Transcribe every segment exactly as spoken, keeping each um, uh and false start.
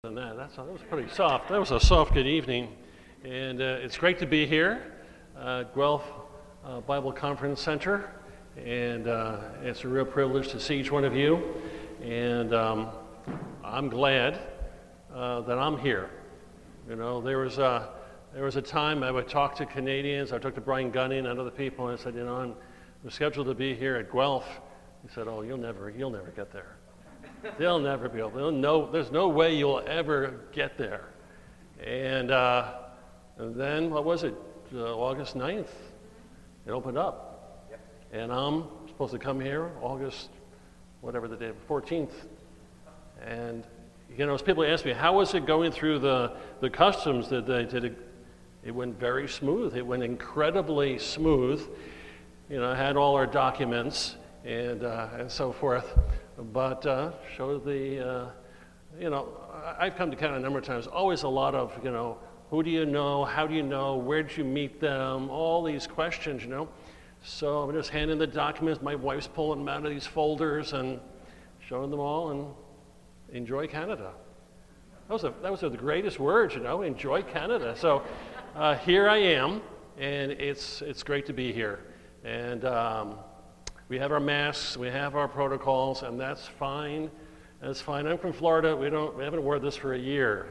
Than that. That's, that was pretty soft. That was a soft good evening. And uh, it's great to be here at Guelph uh, Bible Conference Center. And uh, it's a real privilege to see each one of you. And um, I'm glad uh, that I'm here. You know, there was, a, there was a time I would talk to Canadians. I talked to Brian Gunning and other people, and I said, you know, I'm, I'm scheduled to be here at Guelph. He said, oh, you'll never, you'll never get there. They'll never be able. They'll no, there's no way you'll ever get there. And, uh, and then, what was it? Uh, August ninth, it opened up. Yep. And I'm supposed to come here August, whatever the day, fourteenth. And you know, as people ask me, how was it going through the the customs? That they did it? It went very smooth. It went incredibly smooth. You know, I had all our documents and uh, and so forth. But uh, show the, uh, you know, I've come to Canada a number of times, always a lot of, you know, who do you know, how do you know, where did you meet them, all these questions, you know. So I'm just handing the documents, my wife's pulling them out of these folders and showing them all, and enjoy Canada. That was, a, that was the greatest words, you know, enjoy Canada. So uh, here I am, and it's, it's great to be here. And um, we have our masks, we have our protocols, and that's fine. That's fine. I'm from Florida. We don't, we haven't worn this for a year.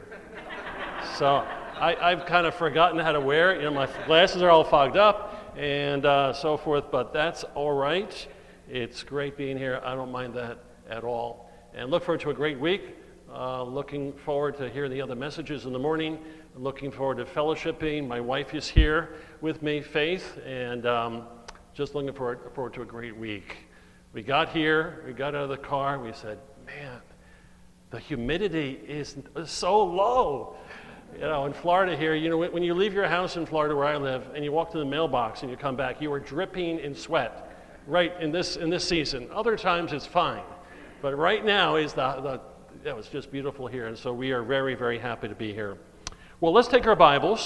So I, I've kind of forgotten how to wear it. You know, my glasses are all fogged up and uh, so forth, but that's all right. It's great being here. I don't mind that at all. And look forward to a great week. Uh, looking forward to hearing the other messages in the morning. Looking forward to fellowshipping. My wife is here with me, Faith, and um, just looking forward, forward to a great week. We got here, we got out of the car, we said, man, the humidity is so low. You know, in Florida here, you know, when you leave your house in Florida where I live and you walk to the mailbox and you come back, you are dripping in sweat, right, in this in this season. Other times it's fine. But right now is the, the it was just beautiful here, and so we are very, very happy to be here. Well, let's take our Bibles,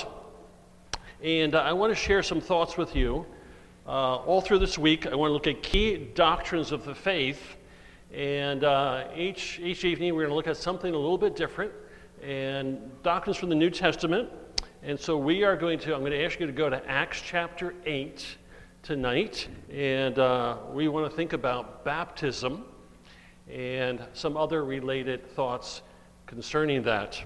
and uh, I want to share some thoughts with you. Uh, all through this week, I want to look at key doctrines of the faith, and uh, each each evening we're going to look at something a little bit different, and doctrines from the New Testament. And so we are going to, I'm going to ask you to go to Acts chapter eight tonight, and uh, we want to think about baptism and some other related thoughts concerning that.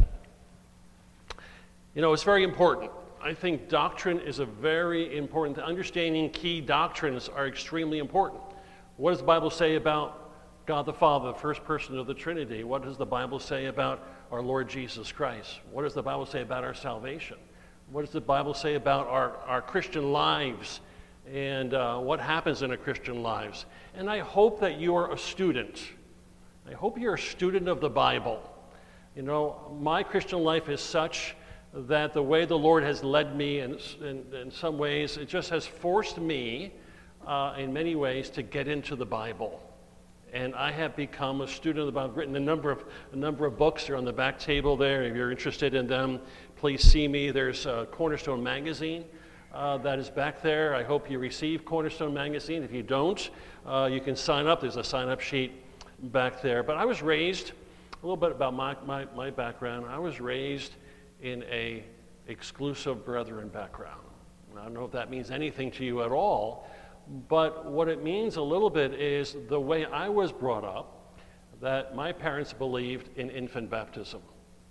You know, it's very important. I think doctrine is a very important, understanding key doctrines are extremely important. What does the Bible say about God the Father, the first person of the Trinity? What does the Bible say about our Lord Jesus Christ? What does the Bible say about our salvation? What does the Bible say about our, our Christian lives and uh, what happens in our Christian lives? And I hope that you are a student. I hope you're a student of the Bible. You know, my Christian life is such that the way the Lord has led me in, in, in some ways, it just has forced me uh, in many ways to get into the Bible. And I have become a student of the Bible. I've written a number of, a number of books. They're on the back table there. If you're interested in them, please see me. There's uh, Cornerstone Magazine uh, that is back there. I hope you receive Cornerstone Magazine. If you don't, uh, you can sign up. There's a sign-up sheet back there. But I was raised, a little bit about my, my, my background, I was raised in a exclusive brethren background. I don't know if that means anything to you at all, but what it means a little bit is the way I was brought up, that my parents believed in infant baptism.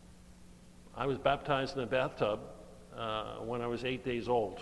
I was baptized in a bathtub uh, when I was eight days old.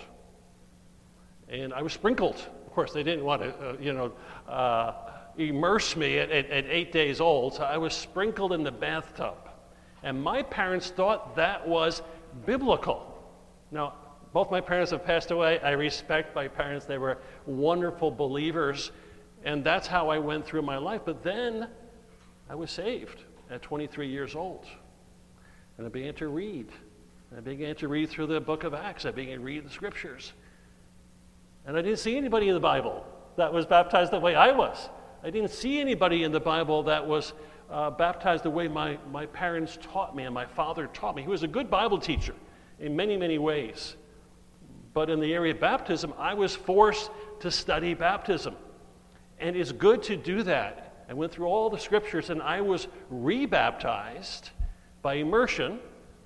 And I was sprinkled. Of course, they didn't want to, uh, you know, uh, immerse me at, at, at eight days old, so I was sprinkled in the bathtub. And my parents thought that was biblical. Now, both my parents have passed away. I respect my parents. They were wonderful believers. And that's how I went through my life. But then I was saved at twenty-three years old. And I began to read. I began to read through the book of Acts. I began to read the scriptures. And I didn't see anybody in the Bible that was baptized the way I was. I didn't see anybody in the Bible that was Uh, baptized the way my, my parents taught me and my father taught me. He was a good Bible teacher in many, many ways. But in the area of baptism, I was forced to study baptism. And it's good to do that. I went through all the scriptures and I was rebaptized by immersion.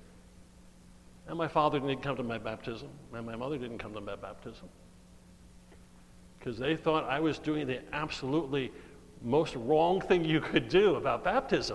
And my father didn't come to my baptism, and my mother didn't come to my baptism, because they thought I was doing the absolutely most wrong thing you could do about baptism.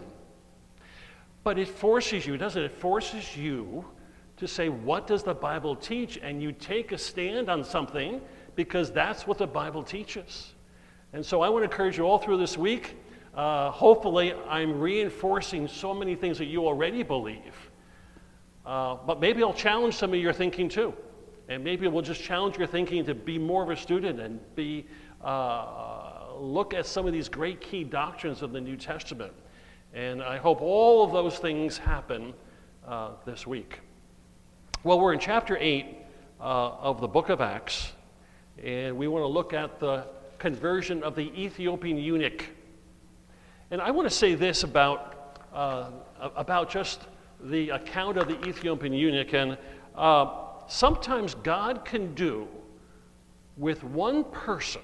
But it forces you, doesn't it? It forces you to say, what does the Bible teach? And you take a stand on something because that's what the Bible teaches. And so I want to encourage you all through this week. Uh, hopefully, I'm reinforcing so many things that you already believe. Uh, but maybe I'll challenge some of your thinking too. And maybe we'll just challenge your thinking to be more of a student and be uh, look at some of these great key doctrines of the New Testament. And I hope all of those things happen uh, this week. Well, we're in chapter eight uh, of the book of Acts, and we want to look at the conversion of the Ethiopian eunuch. And I want to say this about, uh, about just the account of the Ethiopian eunuch. And uh, sometimes God can do with one person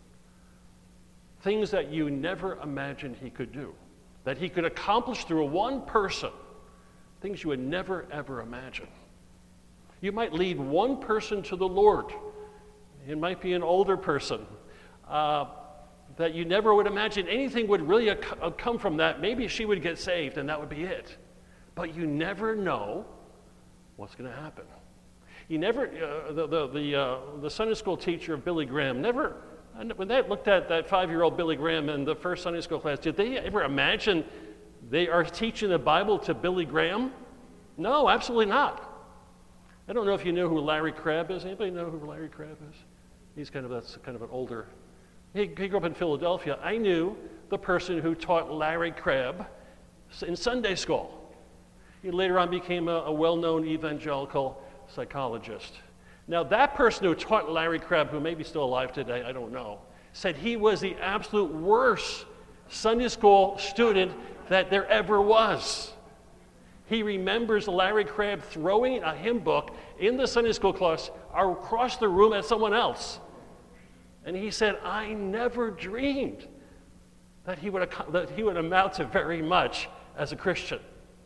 things that you never imagined he could do, that he could accomplish through one person, things you would never, ever imagine. You might lead one person to the Lord. It might be an older person uh, that you never would imagine anything would really ac- come from that. Maybe she would get saved and that would be it. But you never know what's going to happen. You never, uh, the, the, the, uh, the Sunday school teacher of Billy Graham, never, when they looked at that five-year-old Billy Graham in the first Sunday school class, did they ever imagine they are teaching the Bible to Billy Graham? No, absolutely not. I don't know if you know who Larry Crabb is. Anybody know who Larry Crabb is? He's kind of, that's kind of an older, he, he grew up in Philadelphia. I knew the person who taught Larry Crabb in Sunday school. He later on became a, a well-known evangelical psychologist. Now, that person who taught Larry Crabb, who may be still alive today, I don't know, said he was the absolute worst Sunday school student that there ever was. He remembers Larry Crabb throwing a hymn book in the Sunday school class across the room at someone else. And he said, I never dreamed that he would, that he would amount to very much as a Christian.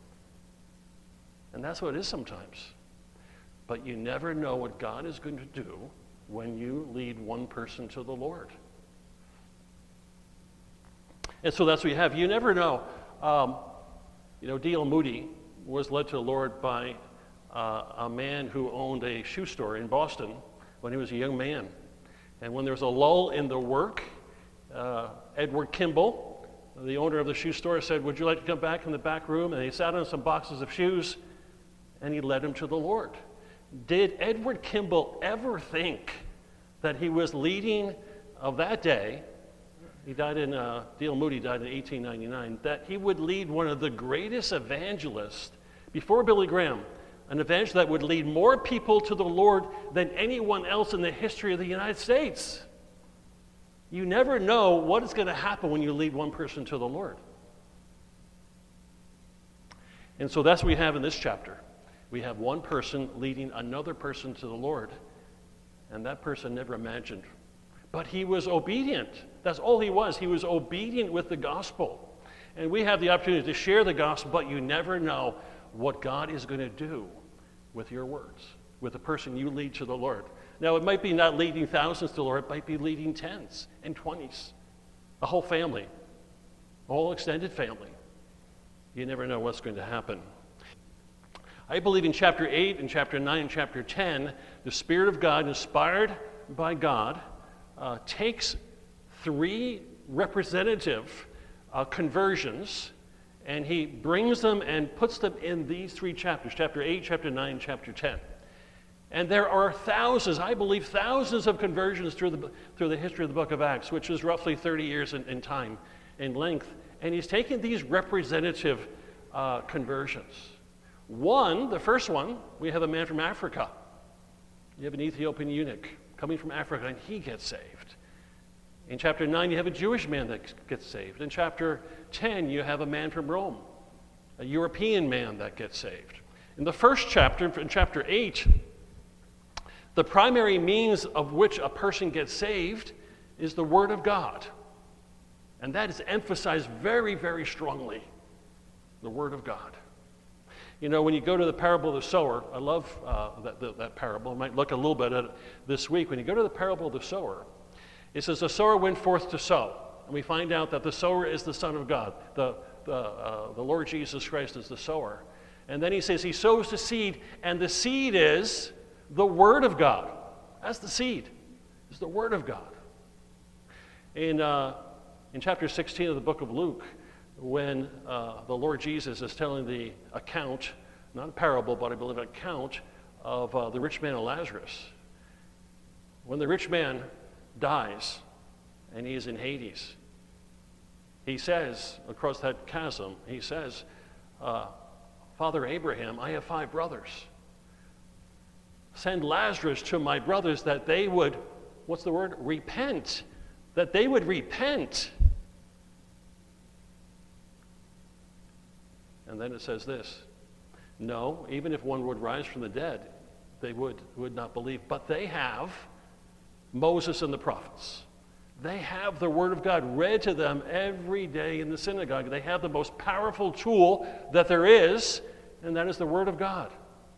And that's what it is sometimes. But you never know what God is going to do when you lead one person to the Lord. And so that's what you have. You never know. Um, you know, D L Moody was led to the Lord by uh, a man who owned a shoe store in Boston when he was a young man. And when there was a lull in the work, uh, Edward Kimball, the owner of the shoe store, said, would you like to come back in the back room? And he sat on some boxes of shoes, and he led him to the Lord. Did Edward Kimball ever think that he was leading of that day, he died in, uh, D L Moody died in eighteen ninety-nine, that he would lead one of the greatest evangelists before Billy Graham, an evangelist that would lead more people to the Lord than anyone else in the history of the United States? You never know what is going to happen when you lead one person to the Lord. And so that's what we have in this chapter. We have one person leading another person to the Lord, and that person never imagined. But he was obedient. That's all he was. He was obedient with the gospel. And we have the opportunity to share the gospel, but you never know what God is going to do with your words, with the person you lead to the Lord. Now, it might be not leading thousands to the Lord, it might be leading tens and twenties, a whole family, a whole extended family. You never know what's going to happen. I believe in chapter eight and chapter nine and chapter ten, the Spirit of God, inspired by God, uh, takes three representative uh, conversions, and he brings them and puts them in these three chapters, chapter eight, chapter nine, chapter ten. And there are thousands, I believe thousands of conversions through the, through the history of the book of Acts, which is roughly thirty years in, in time, in length. And he's taken these representative uh, conversions. One, the first one, we have a man from Africa. You have an Ethiopian eunuch coming from Africa, and he gets saved. In chapter nine, you have a Jewish man that gets saved. In chapter ten, you have a man from Rome, a European man that gets saved. In the first chapter, in chapter eight, the primary means of which a person gets saved is the Word of God. And that is emphasized very, very strongly, the Word of God. You know, when you go to the parable of the sower, I love uh, that, that, that parable. I might look a little bit at it this week. When you go to the parable of the sower, it says the sower went forth to sow. And we find out that the sower is the Son of God. The, the, uh, the Lord Jesus Christ is the sower. And then he says he sows the seed, and the seed is the Word of God. That's the seed. It's the Word of God. In, uh, in chapter sixteen of the book of Luke, when uh, the Lord Jesus is telling the account, not a parable, but I believe an account of uh, the rich man and Lazarus. When the rich man dies and he is in Hades, he says, across that chasm, he says, uh, Father Abraham, I have five brothers. Send Lazarus to my brothers that they would, what's the word? Repent. That they would repent. And then it says this, no, even if one would rise from the dead, they would, would not believe. But they have Moses and the prophets. They have the Word of God read to them every day in the synagogue. They have the most powerful tool that there is, and that is the Word of God.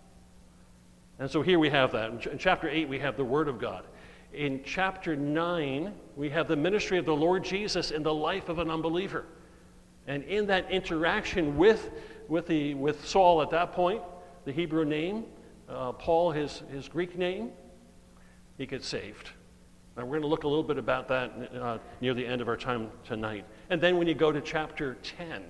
And so here we have that. In chapter eight, we have the Word of God. In chapter nine, we have the ministry of the Lord Jesus in the life of an unbeliever. And in that interaction with, with, the, with Saul at that point, the Hebrew name, uh, Paul, his, his Greek name, he gets saved. And we're going to look a little bit about that uh, near the end of our time tonight. And then when you go to chapter ten,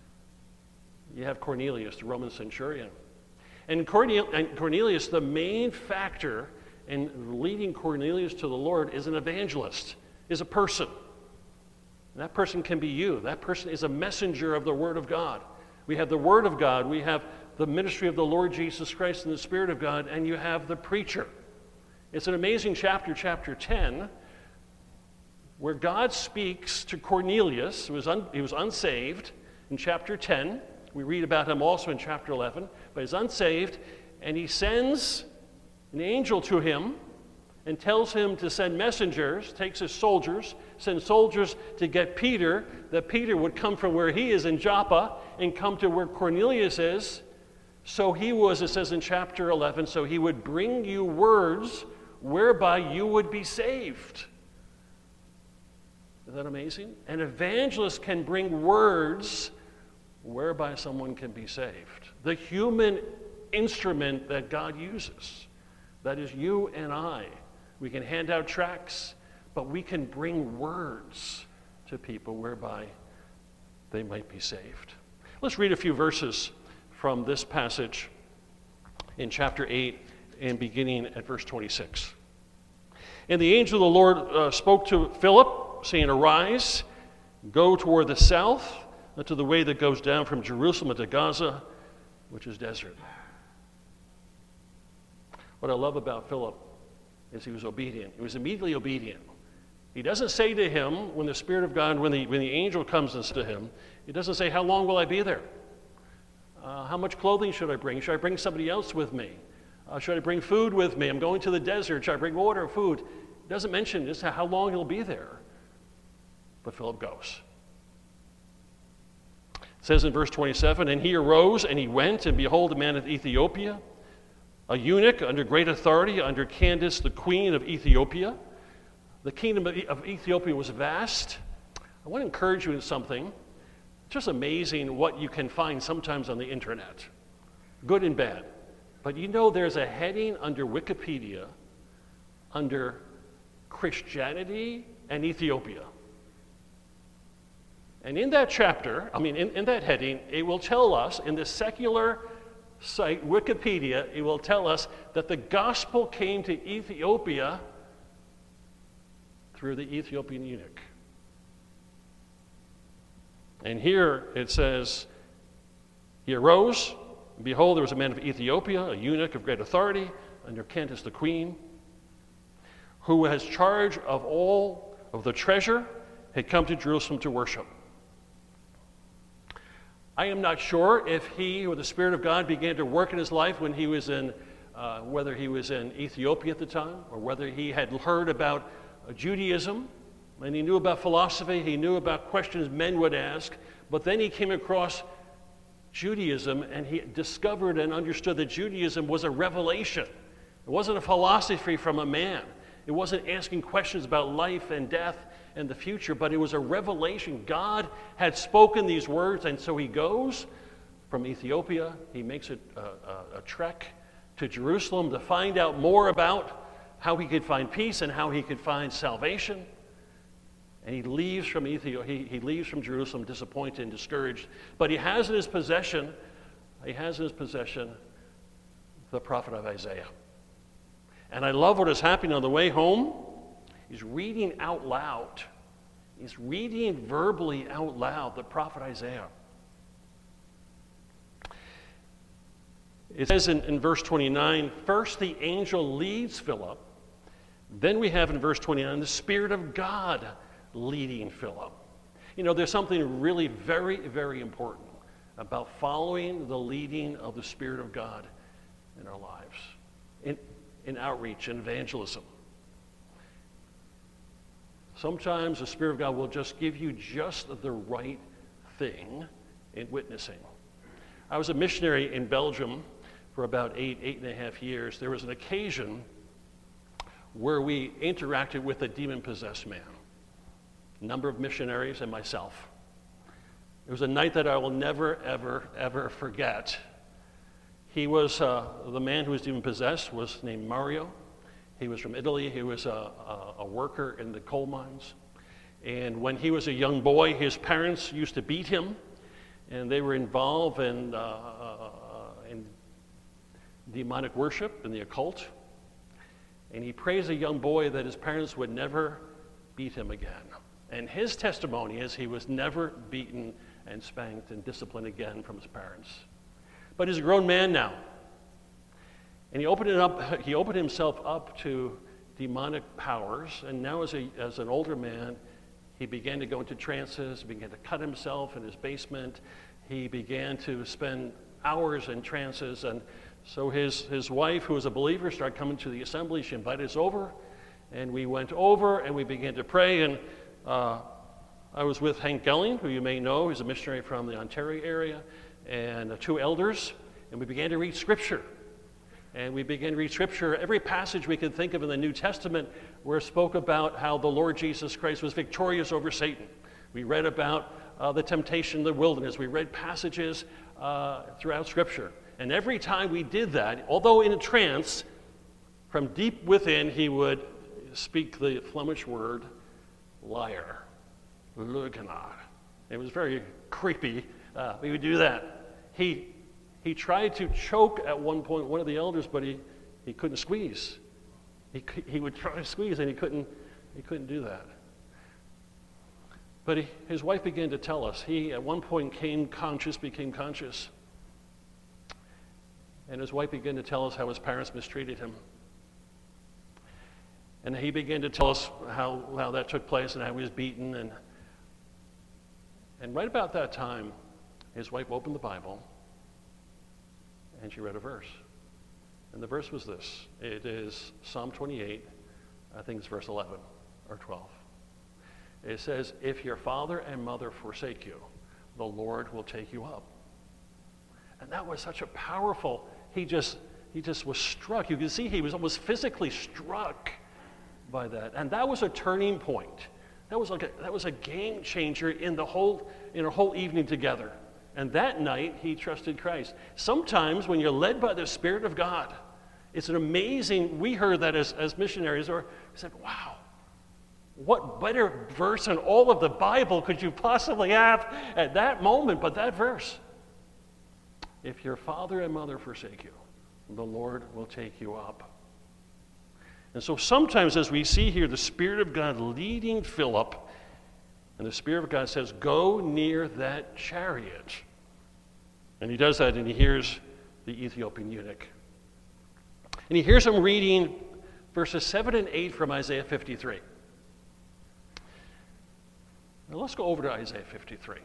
you have Cornelius, the Roman centurion. And Cornelius, the main factor in leading Cornelius to the Lord is an evangelist, is a person. And that person can be you. That person is a messenger of the Word of God. We have the Word of God. We have the ministry of the Lord Jesus Christ and the Spirit of God, and you have the preacher. It's an amazing chapter, chapter ten, where God speaks to Cornelius. He was, un, he was unsaved in chapter ten. We read about him also in chapter eleven, but he's unsaved, and he sends an angel to him and tells him to send messengers, takes his soldiers, sends soldiers to get Peter, that Peter would come from where he is in Joppa and come to where Cornelius is. So he was, it says in chapter eleven, so he would bring you words whereby you would be saved. Isn't that amazing? An evangelist can bring words whereby someone can be saved. The human instrument that God uses, that is you and I. We can hand out tracts, but we can bring words to people whereby they might be saved. Let's read a few verses from this passage in chapter eight and beginning at verse twenty-six. And the angel of the Lord uh, spoke to Philip, saying, Arise, go toward the south, to the way that goes down from Jerusalem to Gaza, which is desert. What I love about Philip is he was obedient. He was immediately obedient. He doesn't say to him, when the Spirit of God, when the, when the angel comes to him, he doesn't say, how long will I be there? Uh, how much clothing should I bring? Should I bring somebody else with me? Uh, should I bring food with me? I'm going to the desert. Should I bring water or food? He doesn't mention just how long he'll be there. But Philip goes. It says in verse twenty-seven, And he arose and he went, and behold, a man of Ethiopia, a eunuch under great authority, under Candace, the queen of Ethiopia. The kingdom of Ethiopia was vast. I want to encourage you in something. It's just amazing what you can find sometimes on the internet, good and bad. But you know there's a heading under Wikipedia under Christianity and Ethiopia. And in that chapter, I mean, in, in that heading, it will tell us, in the secular site, Wikipedia, it will tell us that the gospel came to Ethiopia through the Ethiopian eunuch. And here it says, He arose, and behold, there was a man of Ethiopia, a eunuch of great authority, under Candace the queen, who has charge of all of the treasure, had come to Jerusalem to worship. I am not sure if he or the Spirit of God began to work in his life when he was in, uh, whether he was in Ethiopia at the time, or whether he had heard about uh, Judaism, and he knew about philosophy, he knew about questions men would ask, but then he came across Judaism, and he discovered and understood that Judaism was a revelation. It wasn't a philosophy from a man. It wasn't asking questions about life and death and the future, but it was a revelation. God had spoken these words, and so he goes from Ethiopia. He makes a, a, a trek to Jerusalem to find out more about how he could find peace and how he could find salvation. And he leaves from Ethiopia, he, he leaves from Jerusalem disappointed and discouraged. But he has in his possession, he has in his possession the prophet of Isaiah. And I love what is happening on the way home. He's reading out loud. He's reading verbally out loud the prophet Isaiah. It says in, in verse twenty-nine, first the angel leads Philip. Then we have in verse twenty-nine, the Spirit of God leading Philip. You know, there's something really very, very important about following the leading of the Spirit of God in our lives, in, in outreach and evangelism. Sometimes the Spirit of God will just give you just the right thing in witnessing. I was a missionary in Belgium for about eight, eight and a half years. There was an occasion where we interacted with a demon-possessed man. A number of missionaries and myself. It was a night that I will never, ever, ever forget. He was, uh, the man who was demon-possessed was named Mario. He was from Italy. He was a, a, a worker in the coal mines. And when he was a young boy, his parents used to beat him, and they were involved in, uh, uh, in demonic worship and the occult. And he prayed as a young boy that his parents would never beat him again. And his testimony is he was never beaten and spanked and disciplined again from his parents. But he's a grown man now. And he opened it up, he opened himself up to demonic powers, and now as a as an older man, he began to go into trances, began to cut himself in his basement. He began to spend hours in trances, and so his, his wife, who was a believer, started coming to the assembly. She invited us over, and we went over, and we began to pray, and uh, I was with Hank Gelling, who you may know. He's a missionary from the Ontario area, and uh, two elders, and we began to read Scripture. And we began to read Scripture. Every passage we can think of in the New Testament where it spoke about how the Lord Jesus Christ was victorious over Satan. We read about uh, the temptation in the wilderness. We read passages uh, throughout Scripture. And every time we did that, although in a trance, from deep within, he would speak the Flemish word, liar, leugenaar. It was very creepy. Uh, we would do that. He he tried to choke at one point one of the elders, but he, he couldn't squeeze. He he would try to squeeze, and he couldn't he couldn't do that. But he, his wife began to tell us. He at one point came conscious, became conscious, and his wife began to tell us how his parents mistreated him. And he began to tell us how, how that took place and how he was beaten. And, and right about that time, his wife opened the Bible and she read a verse. And the verse was this. It is Psalm twenty-eight, I think it's verse eleven or twelve. It says, if your father and mother forsake you, the Lord will take you up. And that was such a powerful, he just, he just was struck. You can see he was almost physically struck by that. And that was a turning point. That was like a, that was a game changer in the whole in our whole evening together. And that night he trusted Christ. Sometimes when you're led by the Spirit of God, it's an amazing, we heard that as, as missionaries, or we said, wow, what better verse in all of the Bible could you possibly have at that moment but that verse? If your father and mother forsake you, the Lord will take you up. And so sometimes as we see here the Spirit of God leading Philip, and the Spirit of God says, go near that chariot. And he does that, and he hears the Ethiopian eunuch. And he hears him reading verses seven and eight from Isaiah fifty-three. Now let's go over to Isaiah fifty-three.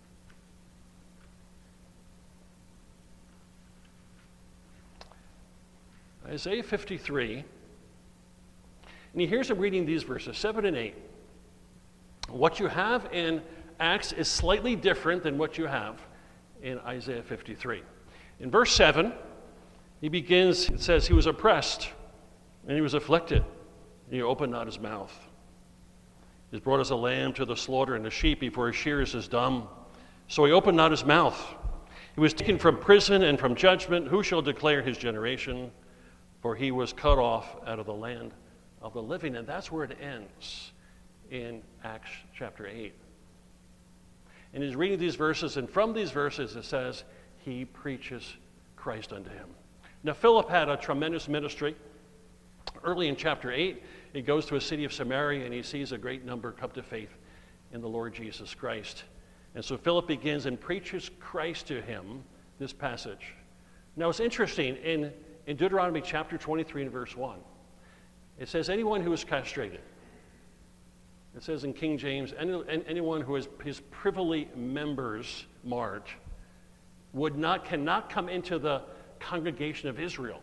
Isaiah fifty-three. And he hears him reading these verses, seven and eight. What you have in Acts is slightly different than what you have in Isaiah fifty-three. In verse seven, he begins, it says, he was oppressed and he was afflicted, and he opened not his mouth. He is brought as a lamb to the slaughter, and a sheep before his shearers is dumb. So he opened not his mouth. He was taken from prison and from judgment. Who shall declare his generation? For he was cut off out of the land of the living. And that's where it ends in Acts chapter eight. And he's reading these verses, and from these verses it says, he preaches Christ unto him. Now, Philip had a tremendous ministry. Early in chapter eight, he goes to a city of Samaria, and he sees a great number come to faith in the Lord Jesus Christ. And so Philip begins and preaches Christ to him, this passage. Now, it's interesting, in, in Deuteronomy chapter twenty-three and verse one, it says, anyone who is castrated, it says in King James, any, anyone who has his privily members marred, would not, cannot come into the congregation of Israel.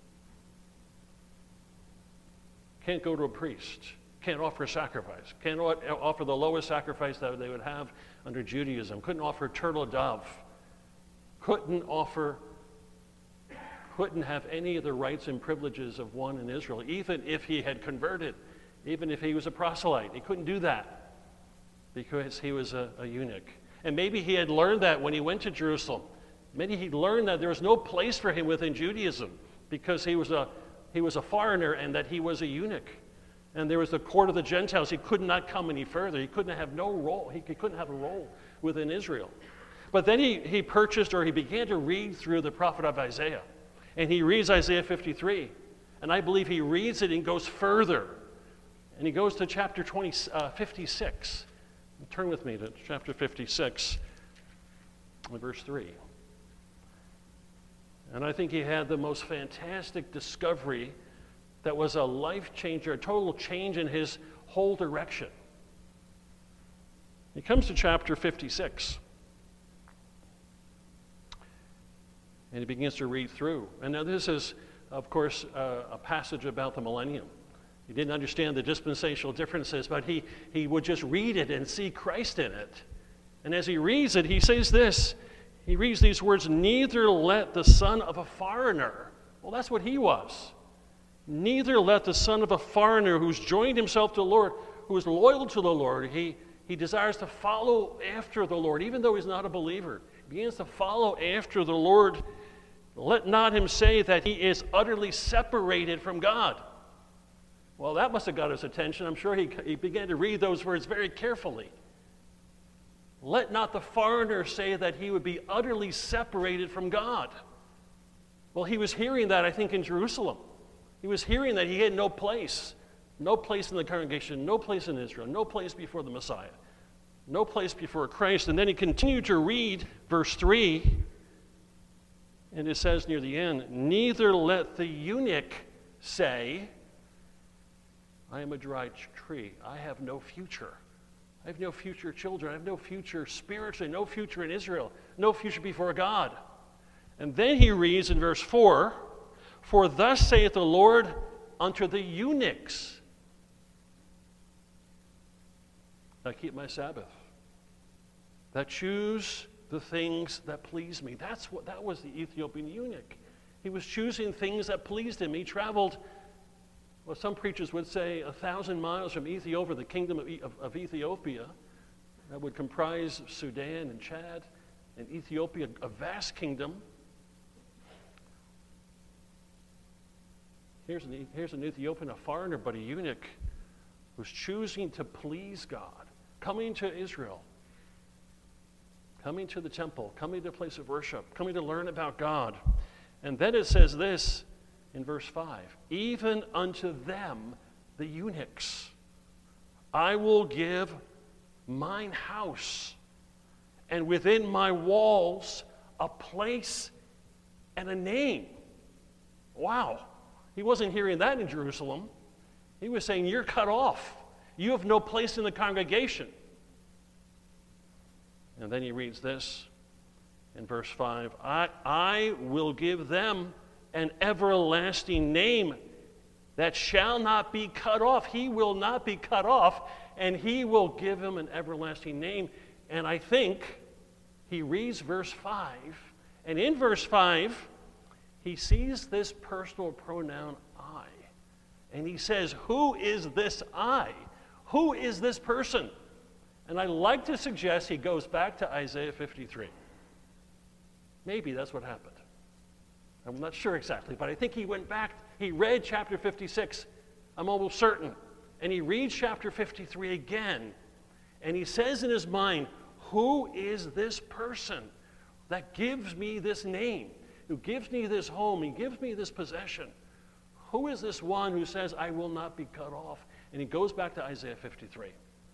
Can't go to a priest. Can't offer a sacrifice. Can't offer the lowest sacrifice that they would have under Judaism. Couldn't offer a turtle dove. Couldn't offer, couldn't have any of the rights and privileges of one in Israel, even if he had converted, even if he was a proselyte. He couldn't do that because he was a, a eunuch. And maybe he had learned that when he went to Jerusalem. Maybe he learned that there was no place for him within Judaism because he was a he was a foreigner and that he was a eunuch. And there was the court of the Gentiles. He could not come any further. He couldn't have no role. He couldn't have a role within Israel. But then he, he purchased, or he began to read through the prophet of Isaiah. And he reads Isaiah fifty-three. And I believe he reads it and goes further. And he goes to chapter twenty, uh, fifty-six. Turn with me to chapter fifty-six, verse three. And I think he had the most fantastic discovery that was a life changer, a total change in his whole direction. He comes to chapter fifty-six. And he begins to read through. And now this is, of course, uh, a passage about the millennium. He didn't understand the dispensational differences, but he, he would just read it and see Christ in it. And as he reads it, he says this. He reads these words, neither let the son of a foreigner. Well, that's what he was. Neither let the son of a foreigner who's joined himself to the Lord, who is loyal to the Lord, he, he desires to follow after the Lord, even though he's not a believer. He begins to follow after the Lord. Let not him say that he is utterly separated from God. Well, that must have got his attention. I'm sure he, he began to read those words very carefully. Let not the foreigner say that he would be utterly separated from God. Well, he was hearing that, I think, in Jerusalem. He was hearing that he had no place, no place in the congregation, no place in Israel, no place before the Messiah, no place before Christ. And then he continued to read verse three, and it says near the end, neither let the eunuch say, I am a dry tree, I have no future. I have no future children. I have no future spiritually, no future in Israel, no future before God. And then he reads in verse four, for thus saith the Lord unto the eunuchs, I keep my Sabbath, that choose the things that please me. That's what that was the Ethiopian eunuch. He was choosing things that pleased him. He traveled, well, some preachers would say a thousand miles from Ethiopia, the kingdom of, of, of Ethiopia, that would comprise Sudan and Chad and Ethiopia, a vast kingdom. Here's an, here's an Ethiopian, a foreigner, but a eunuch who's choosing to please God, coming to Israel, coming to the temple, coming to a place of worship, coming to learn about God. And then it says this, in verse five, even unto them, the eunuchs, I will give mine house, and within my walls a place and a name. Wow. He wasn't hearing that in Jerusalem. He was saying, you're cut off. You have no place in the congregation. And then he reads this in verse five, I, I will give them an everlasting name that shall not be cut off. He will not be cut off, and he will give him an everlasting name. And I think he reads verse five, and in verse five, he sees this personal pronoun I. And he says, who is this I? Who is this person? And I like to suggest he goes back to Isaiah fifty-three. Maybe that's what happened. I'm not sure exactly, but I think he went back, he read chapter fifty-six, I'm almost certain, and he reads chapter fifty-three again, and he says in his mind, who is this person that gives me this name, who gives me this home, he gives me this possession? Who is this one who says, I will not be cut off? And he goes back to Isaiah fifty-three.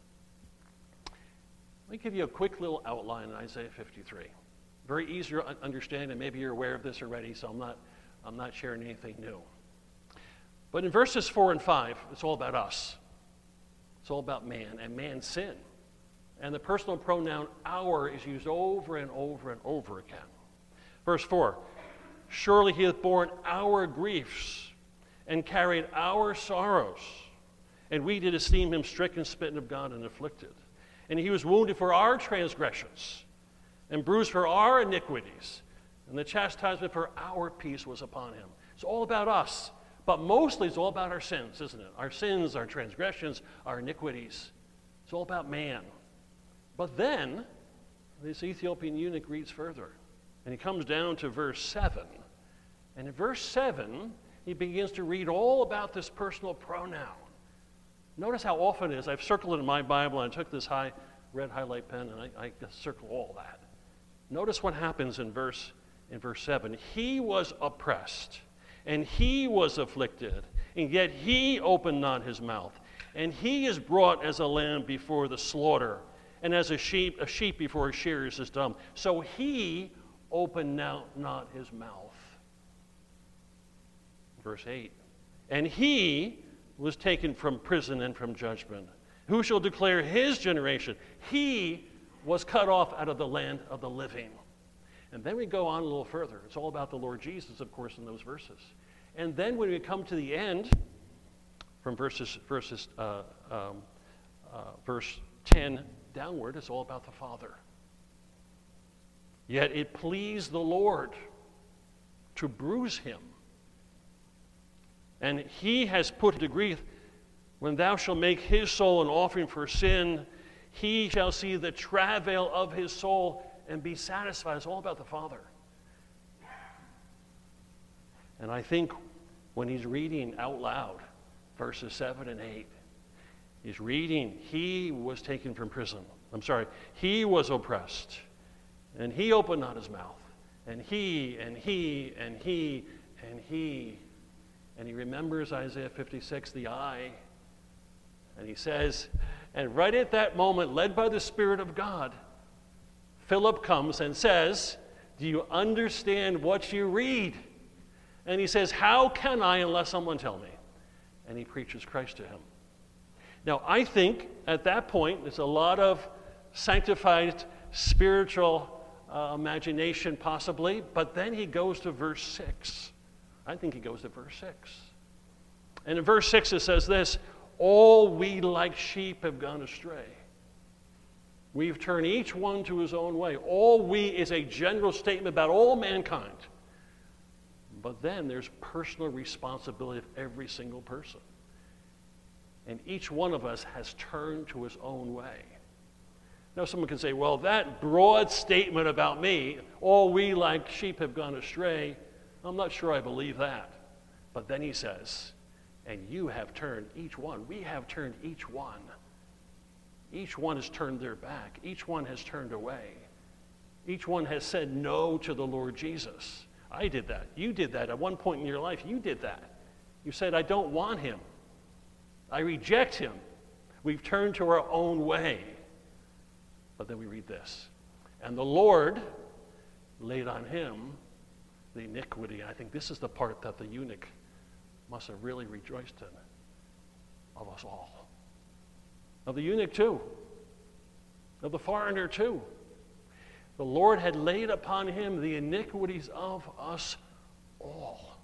Let me give you a quick little outline in Isaiah fifty-three. Very easy to understand, and maybe you're aware of this already, so I'm not, I'm not sharing anything new. But in verses four and five, it's all about us. It's all about man and man's sin. And the personal pronoun our is used over and over and over again. Verse four, surely he hath borne our griefs and carried our sorrows, and we did esteem him stricken, smitten of God, and afflicted. And he was wounded for our transgressions, and bruised for our iniquities, and the chastisement for our peace was upon him. It's all about us, but mostly it's all about our sins, isn't it? Our sins, our transgressions, our iniquities. It's all about man. But then, this Ethiopian eunuch reads further, and he comes down to verse seven. And in verse seven, he begins to read all about this personal pronoun. Notice how often it is. I've circled it in my Bible, and I took this high red highlight pen, and I, I just circle all that. Notice what happens in verse, in verse seven. He was oppressed, and he was afflicted, and yet he opened not his mouth. And he is brought as a lamb before the slaughter, and as a sheep, a sheep before his shearers is dumb. So he opened now not his mouth. Verse eight. And he was taken from prison and from judgment. Who shall declare his generation? He was cut off out of the land of the living. And then we go on a little further. It's all about the Lord Jesus, of course, in those verses. And then when we come to the end, from verses, verses uh, um, uh, verse ten downward, it's all about the Father. Yet it pleased the Lord to bruise him. And he has put to grief, when thou shalt make his soul an offering for sin, he shall see the travail of his soul and be satisfied. It's all about the Father. And I think when he's reading out loud, verses seven and eight, he's reading, he was taken from prison. I'm sorry, he was oppressed, and he opened not his mouth. And he, and he, and he, and he. And he remembers Isaiah fifty-six, the I. And he says, and right at that moment, led by the Spirit of God, Philip comes and says, do you understand what you read? And he says, how can I unless someone tell me? And he preaches Christ to him. Now, I think at that point, there's a lot of sanctified spiritual uh, imagination possibly, but then he goes to verse six. I think he goes to verse six. And in verse six it says this, all we like sheep have gone astray. We've turned each one to his own way. All we is a general statement about all mankind. But then there's personal responsibility of every single person. And each one of us has turned to his own way. Now someone can say, well, that broad statement about me, all we like sheep have gone astray, I'm not sure I believe that. But then he says, and you have turned each one. We have turned each one. Each one has turned their back. Each one has turned away. Each one has said no to the Lord Jesus. I did that. You did that. At one point in your life, you did that. You said, I don't want him. I reject him. We've turned to our own way. But then we read this. And the Lord laid on him the iniquity. I think this is the part that the eunuch must have really rejoiced in, of us all. Of the eunuch too. Of the foreigner too. The Lord had laid upon him the iniquities of us all.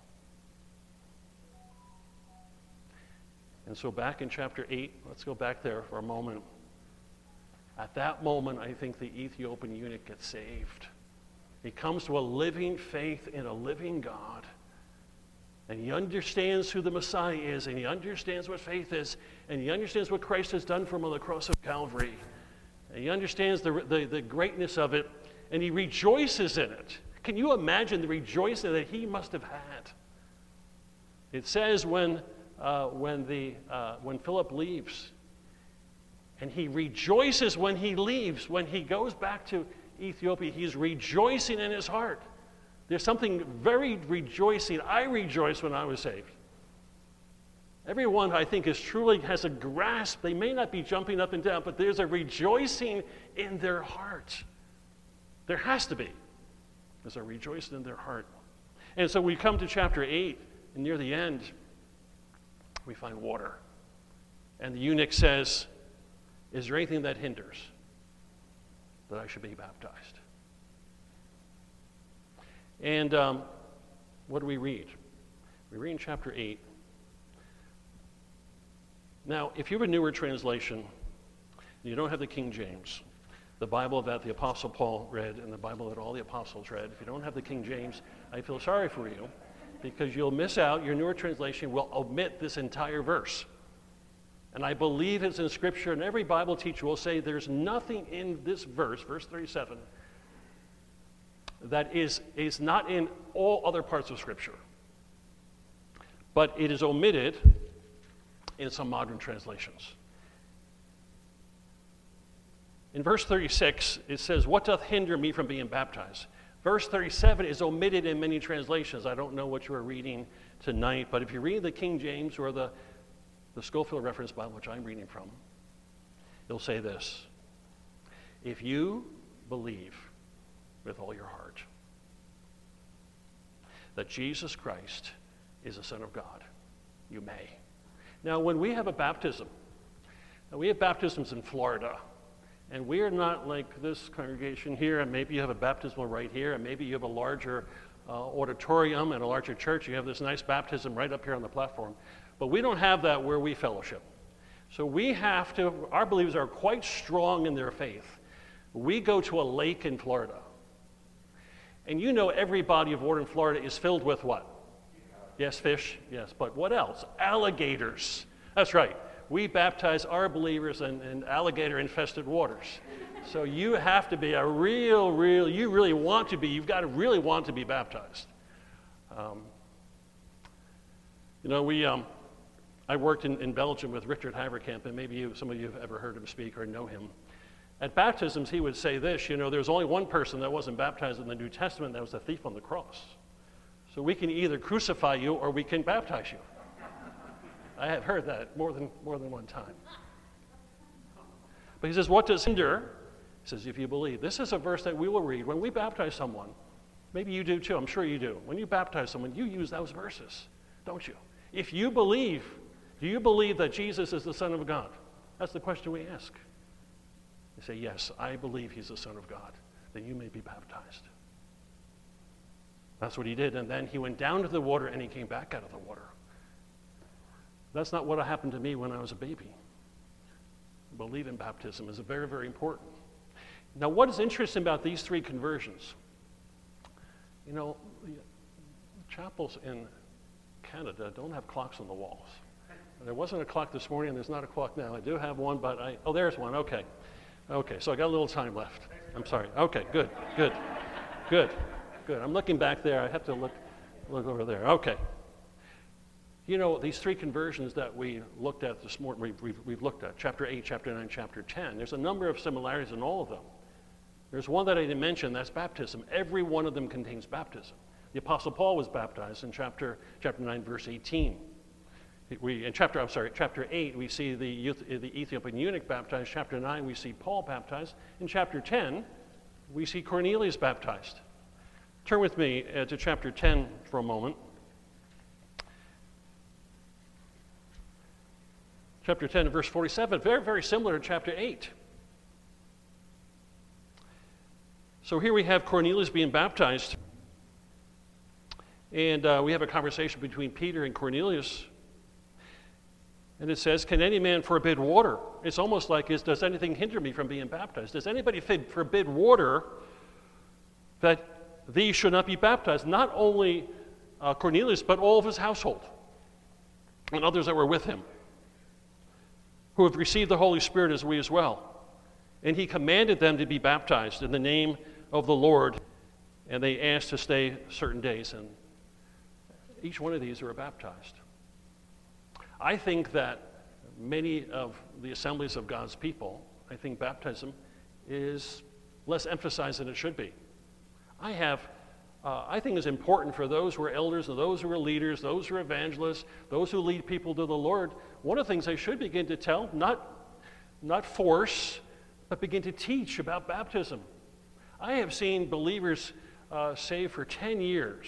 And so back in chapter eight, let's go back there for a moment. At that moment, I think the Ethiopian eunuch gets saved. He comes to a living faith in a living God. And he understands who the Messiah is, and he understands what faith is, and he understands what Christ has done for him on the cross of Calvary. And he understands the, the, the greatness of it, and he rejoices in it. Can you imagine the rejoicing that he must have had? It says when, uh, when, the, uh, when Philip leaves, and he rejoices when he leaves, when he goes back to Ethiopia, he's rejoicing in his heart. There's something very rejoicing. I rejoiced when I was saved. Everyone, I think, is truly has a grasp. They may not be jumping up and down, but there's a rejoicing in their heart. There has to be. There's a rejoicing in their heart. And so we come to chapter eight, and near the end, we find water. And the eunuch says, is there anything that hinders that I should be baptized? And um, what do we read? We read in chapter eight. Now, if you have a newer translation, and you don't have the King James, the Bible that the Apostle Paul read and the Bible that all the apostles read, if you don't have the King James, I feel sorry for you because you'll miss out. Your newer translation will omit this entire verse. And I believe it's in Scripture, and every Bible teacher will say there's nothing in this verse, verse thirty-seven, that is, is not in all other parts of Scripture. But it is omitted in some modern translations. In verse thirty-six, it says, what doth hinder me from being baptized? Verse thirty-seven is omitted in many translations. I don't know what you are reading tonight, but if you read the King James or the, the Scofield Reference Bible, which I'm reading from, it'll say this: if you believe with all your heart that Jesus Christ is the Son of God, you may. Now, when we have a baptism, we have baptisms in Florida, and we are not like this congregation here, and maybe you have a baptismal right here, and maybe you have a larger uh, auditorium and a larger church. You have this nice baptism right up here on the platform. But we don't have that where we fellowship. So we have to, our believers are quite strong in their faith. We go to a lake in Florida. And you know every body of water in Florida is filled with what? Yes, fish, yes, but what else? Alligators. That's right. We baptize our believers in, in alligator-infested waters. So you have to be a real, real, you really want to be, you've got to really want to be baptized. Um, you know, we, um, I worked in, in Belgium with Richard Haverkamp, and maybe you, some of you have ever heard him speak or know him. At baptisms, he would say this, you know, there's only one person that wasn't baptized in the New Testament, that was the thief on the cross. So we can either crucify you or we can baptize you. I have heard that more than more than one time. But he says, what does hinder? He says, if you believe. This is a verse that we will read when we baptize someone. Maybe you do too, I'm sure you do. When you baptize someone, you use those verses, don't you? If you believe, do you believe that Jesus is the Son of God? That's the question we ask. You say, yes, I believe he's the Son of God. Then you may be baptized. That's what he did. And then he went down to the water and he came back out of the water. That's not what happened to me when I was a baby. Believe in baptism is very, very important. Now, what is interesting about these three conversions? You know, the chapels in Canada don't have clocks on the walls. There wasn't a clock this morning, and there's not a clock now. I do have one, but I, oh, there's one, okay. Okay, so I got a little time left. I'm sorry. Okay, good, good, good, good. I'm looking back there. I have to look, look over there. Okay. You know, these three conversions that we looked at this morning, we've, we've, we've looked at, chapter eight, chapter nine, chapter ten, there's a number of similarities in all of them. There's one that I didn't mention, that's baptism. Every one of them contains baptism. The Apostle Paul was baptized in chapter, chapter nine, verse eighteen. We, in chapter, I'm sorry, chapter eight, we see the, youth, the Ethiopian eunuch baptized. Chapter nine, we see Paul baptized. In chapter ten, we see Cornelius baptized. Turn with me uh, to chapter ten for a moment. Chapter ten, verse forty-seven, very, very similar to chapter eight. So here we have Cornelius being baptized. And uh, we have a conversation between Peter and Cornelius. And it says, can any man forbid water? It's almost like, is, does anything hinder me from being baptized? Does anybody forbid water that these should not be baptized? Not only uh, Cornelius, but all of his household and others that were with him, who have received the Holy Spirit as we as well. And he commanded them to be baptized in the name of the Lord, and they asked to stay certain days, and each one of these were baptized. I think that many of the assemblies of God's people, I think baptism is less emphasized than it should be. I have, uh, I think it's important for those who are elders and those who are leaders, those who are evangelists, those who lead people to the Lord. One of the things they should begin to tell, not, not force, but begin to teach about baptism. I have seen believers uh, saved for ten years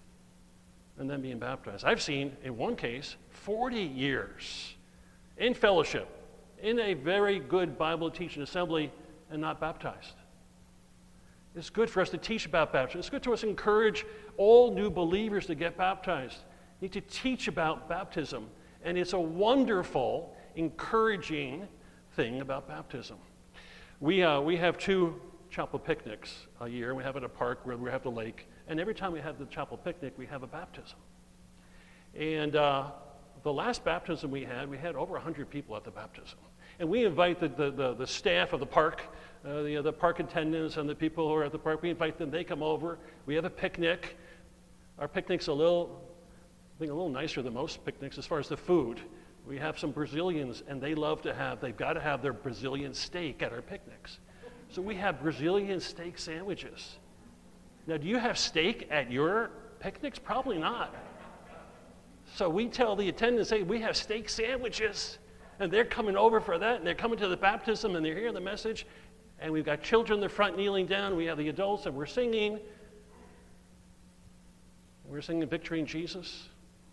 and then being baptized. I've seen, in one case, forty years in fellowship, in a very good Bible teaching assembly, and not baptized. It's good for us to teach about baptism. It's good to us to encourage all new believers to get baptized. We need to teach about baptism, and it's a wonderful, encouraging thing about baptism. We, uh, we have two chapel picnics a year. We have it at a park where we have the lake, and every time we have the chapel picnic, we have a baptism. And uh, the last baptism we had, we had over one hundred people at the baptism. And we invite the, the, the, the staff of the park, uh, the, the park attendants and the people who are at the park, we invite them, they come over, we have a picnic. Our picnic's a little, I think a little nicer than most picnics as far as the food. We have some Brazilians, and they love to have, they've got to have their Brazilian steak at our picnics. So we have Brazilian steak sandwiches. Now, do you have steak at your picnics? Probably not. So we tell the attendants, hey, we have steak sandwiches, and they're coming over for that, and they're coming to the baptism, and they're hearing the message, and we've got children in the front kneeling down, we have the adults, and we're singing. We're singing Victory in Jesus.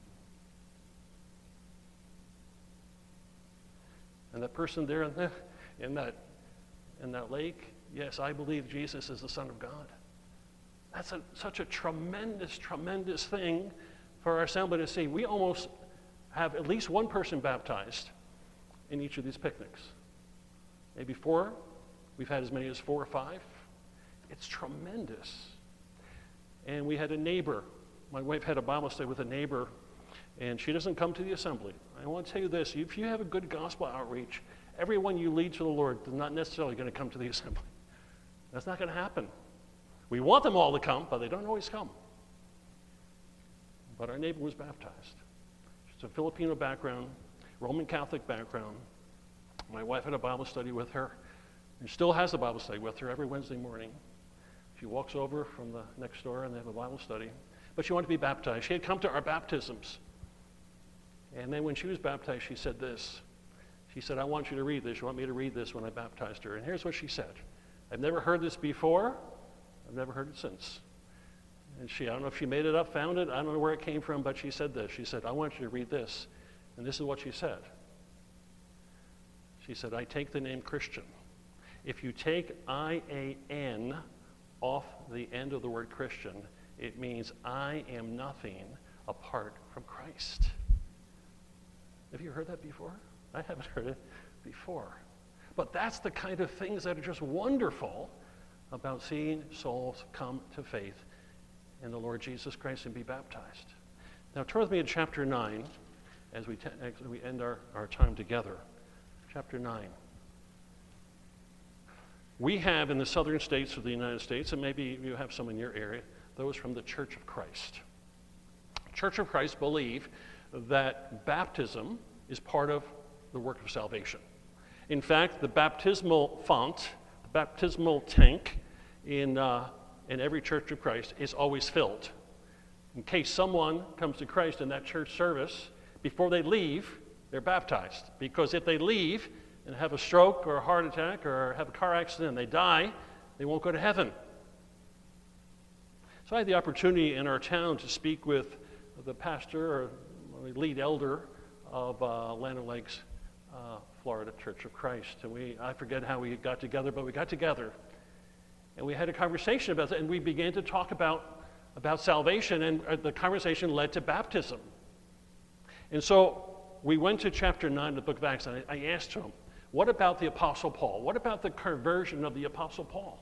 And that person there in, the, in, that, in that lake, yes, I believe Jesus is the Son of God. That's a, such a tremendous, tremendous thing for our assembly to see. We almost have at least one person baptized in each of these picnics. Maybe four. We've had as many as four or five. It's tremendous. And we had a neighbor. My wife had a Bible study with a neighbor, and she doesn't come to the assembly. I want to tell you this. If you have a good gospel outreach, everyone you lead to the Lord is not necessarily going to come to the assembly. That's not going to happen. We want them all to come, but they don't always come. But our neighbor was baptized. She's a Filipino background, Roman Catholic background. My wife had a Bible study with her, and still has a Bible study with her every Wednesday morning. She walks over from the next door, and they have a Bible study. But she wanted to be baptized. She had come to our baptisms. And then when she was baptized, she said this. She said, I want you to read this. You want me to read this when I baptized her? And here's what she said. I've never heard this before. I've never heard it since. And she, I don't know if she made it up, found it, I don't know where it came from, but she said this. She said, I want you to read this. And this is what she said. She said, I take the name Christian. If you take I A N off the end of the word Christian, it means I am nothing apart from Christ. Have you heard that before? I haven't heard it before. But that's the kind of things that are just wonderful about seeing souls come to faith in the Lord Jesus Christ and be baptized. Now turn with me in chapter nine as we, te- as we end our, our time together. Chapter nine. We have in the southern states of the United States, and maybe you have some in your area, those from the Church of Christ. Church of Christ believe that baptism is part of the work of salvation. In fact, the baptismal font, the baptismal tank in, uh, in every Church of Christ is always filled. In case someone comes to Christ in that church service, before they leave, they're baptized. Because if they leave and have a stroke or a heart attack or have a car accident and they die, they won't go to heaven. So I had the opportunity in our town to speak with the pastor or the lead elder of uh, Land O'Lakes, uh, Florida Church of Christ. And we, I forget how we got together, but we got together. And we had a conversation about it, and we began to talk about, about salvation, and the conversation led to baptism. And so we went to chapter nine of the book of Acts, and I, I asked him, what about the Apostle Paul? What about the conversion of the Apostle Paul?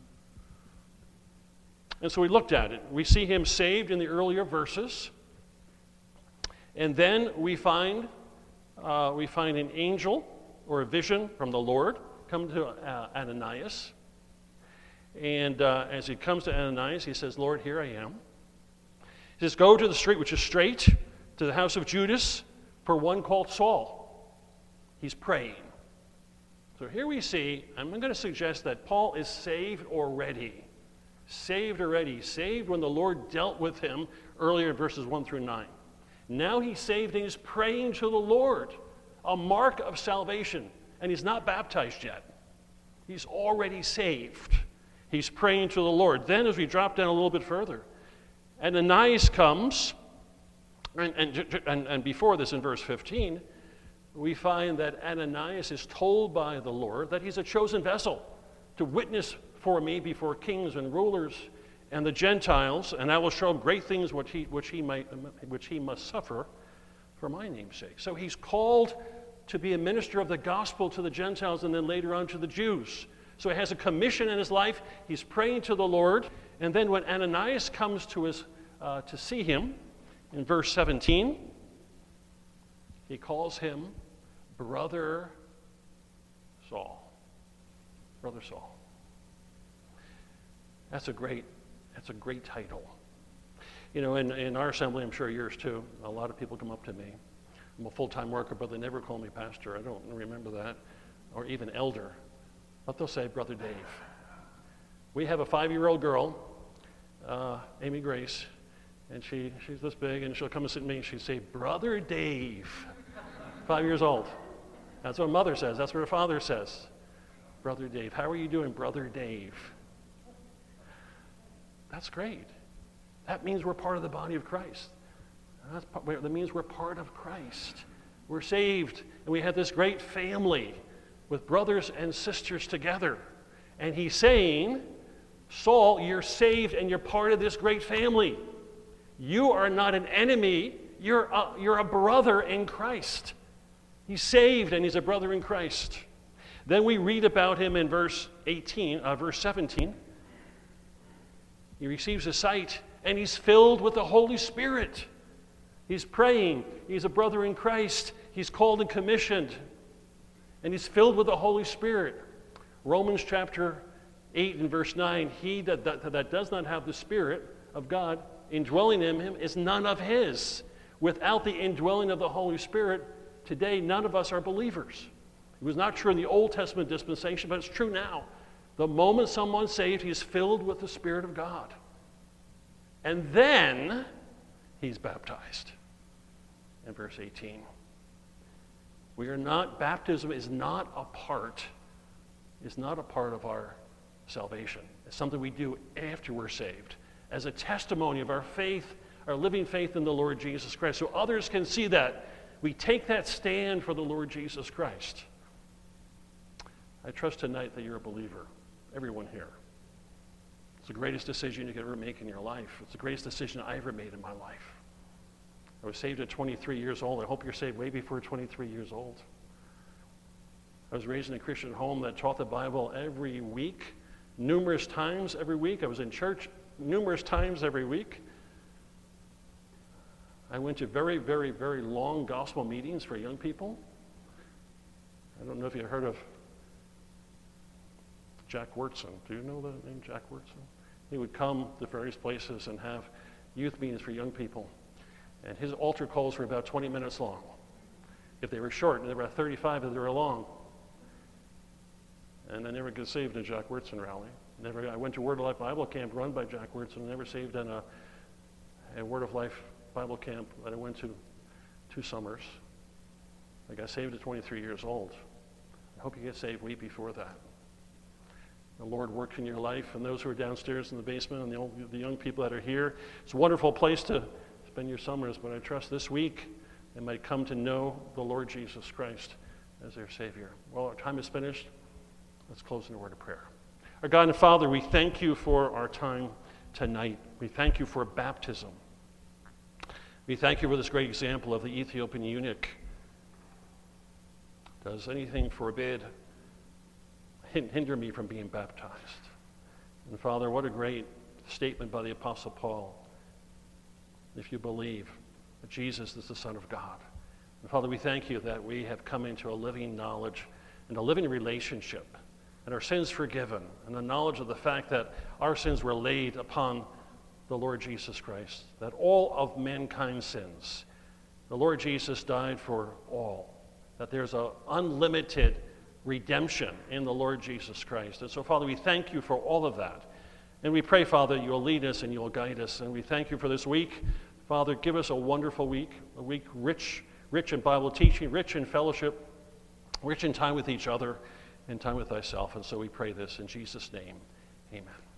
And so we looked at it. We see him saved in the earlier verses. And then we find, uh, we find an angel or a vision from the Lord come to uh, Ananias. And uh, as he comes to Ananias, he says, Lord, here I am. He says, go to the street which is straight, to the house of Judas, for one called Saul. He's praying. So here we see, I'm going to suggest that Paul is saved already. Saved already. Saved when the Lord dealt with him earlier in verses one through nine. Now he's saved and he's praying to the Lord, a mark of salvation. And he's not baptized yet. He's already saved. He's praying to the Lord. Then as we drop down a little bit further, Ananias comes, and, and, and, and before this in verse fifteen, we find that Ananias is told by the Lord that he's a chosen vessel to witness for me before kings and rulers and the Gentiles, and I will show him great things which he, which he, might, which he must suffer for my name's sake. So he's called to be a minister of the gospel to the Gentiles and then later on to the Jews. So he has a commission in his life. He's praying to the Lord. And then when Ananias comes to, his, uh, to see him, in verse seventeen, he calls him Brother Saul. Brother Saul. That's a great, that's a great title. You know, in, in our assembly, I'm sure yours too, a lot of people come up to me. I'm a full-time worker, but they never call me pastor. I don't remember that. Or even elder. But they'll say, Brother Dave. We have a five-year-old girl, uh, Amy Grace, and she, she's this big, and she'll come and sit with me, and she'll say, Brother Dave. Five years old. That's what mother says. That's what her father says. Brother Dave. How are you doing, Brother Dave? That's great. That means we're part of the body of Christ. That's, that means we're part of Christ. We're saved, and we have this great family with brothers and sisters together. And he's saying, Saul, you're saved and you're part of this great family. You are not an enemy. You're a, you're a brother in Christ. He's saved and he's a brother in Christ. Then we read about him in verse eighteen, uh, verse seventeen. He receives a sight and he's filled with the Holy Spirit. He's praying. He's a brother in Christ. He's called and commissioned. And he's filled with the Holy Spirit. Romans chapter eight and verse nine, he that, that, that does not have the Spirit of God indwelling in him is none of his. Without the indwelling of the Holy Spirit, today none of us are believers. It was not true in the Old Testament dispensation, but it's true now. The moment someone's saved, he's filled with the Spirit of God. And then he's baptized. In verse eighteen. We are not, baptism is not a part, is not a part of our salvation. It's something we do after we're saved, as a testimony of our faith, our living faith in the Lord Jesus Christ, so others can see that. We take that stand for the Lord Jesus Christ. I trust tonight that you're a believer, everyone here. It's the greatest decision you could ever make in your life. It's the greatest decision I ever made in my life. I was saved at twenty-three years old. I hope you're saved way before twenty-three years old. I was raised in a Christian home that taught the Bible every week, numerous times every week. I was in church numerous times every week. I went to very, very, very long gospel meetings for young people. I don't know if you've heard of Jack Wurtson. Do you know the name Jack Wurtson? He would come to various places and have youth meetings for young people. And his altar calls were about twenty minutes long. If they were short, and they were about thirty-five if they were long. And I never got saved in a Jack Wurtson rally. Never. I went to Word of Life Bible Camp run by Jack Wurtson. Never saved in a, a Word of Life Bible camp that I went to two summers. I got saved at twenty-three years old. I hope you get saved way before that. The Lord works in your life, and those who are downstairs in the basement and the, old, the young people that are here. It's a wonderful place to spend your summers, but I trust this week they might come to know the Lord Jesus Christ as their Savior. Well, our time is finished. Let's close in a word of prayer. Our God and Father, we thank you for our time tonight. We thank you for baptism. We thank you for this great example of the Ethiopian eunuch Does anything forbid, hin- hinder me from being baptized? And Father, what a great statement by the Apostle Paul. If you believe that Jesus is the Son of God. And Father, we thank you that we have come into a living knowledge and a living relationship, and our sins forgiven, and the knowledge of the fact that our sins were laid upon the Lord Jesus Christ, that all of mankind's sins, the Lord Jesus died for all, that there's an unlimited redemption in the Lord Jesus Christ. And so, Father, we thank you for all of that. And we pray, Father, you'll lead us and you'll guide us. And we thank you for this week. Father, give us a wonderful week, a week rich, rich in Bible teaching, rich in fellowship, rich in time with each other, and time with thyself. And so we pray this in Jesus' name. Amen.